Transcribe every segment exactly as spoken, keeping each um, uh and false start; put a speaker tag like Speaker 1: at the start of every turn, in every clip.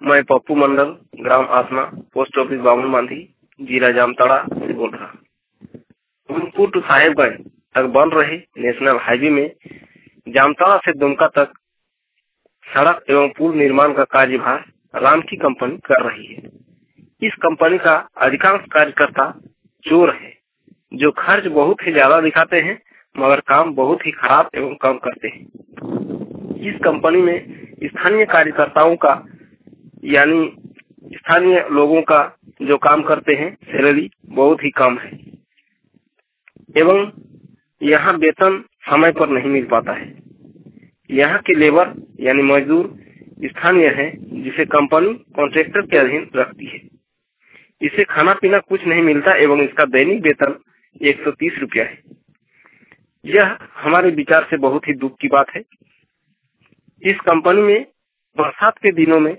Speaker 1: मैं पप्पू मंडल, ग्राम Asna, post office Baman Bandhi, जिला जामताड़ा से बोल रहा हूँ। गोविंदपुर टू साहेबगंज तक बन रहे नेशनल हाईवे में जामताड़ा से दुमका तक सड़क एवं पुल निर्माण का कार्यभार राम की कंपनी कर रही है। इस कंपनी का अधिकांश कार्यकर्ता चोर है, जो खर्च बहुत ही ज्यादा दिखाते हैं मगर काम बहुत ही खराब एवं कम करते हैं। इस कंपनी में स्थानीय कार्यकर्ताओं का यानी स्थानीय लोगों का जो काम करते हैं सैलरी बहुत ही कम है एवं यहाँ वेतन समय पर नहीं मिल पाता है। यहाँ के लेबर यानी मजदूर स्थानीय है, जिसे कंपनी कॉन्ट्रैक्टर के अधीन रखती है। इसे खाना पीना कुछ नहीं मिलता एवं इसका दैनिक वेतन एक सौ तीस रुपया है। यह हमारे विचार से बहुत ही दुख की बात है। इस कंपनी में बरसात के दिनों में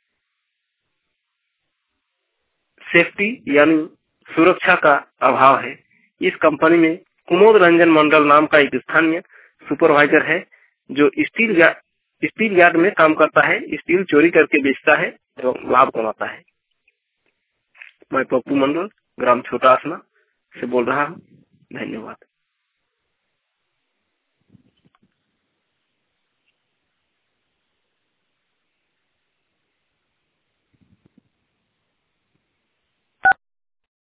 Speaker 1: सेफ्टी यानी सुरक्षा का अभाव है। इस कंपनी में कुमोद रंजन मंडल नाम का एक स्थानीय सुपरवाइजर है, जो स्टील स्टील यार्ड में काम करता है, स्टील चोरी करके बेचता है एवं लाभ कमाता है। मैं पप्पू मंडल, ग्राम छोटा आसना से बोल रहा हूँ। धन्यवाद।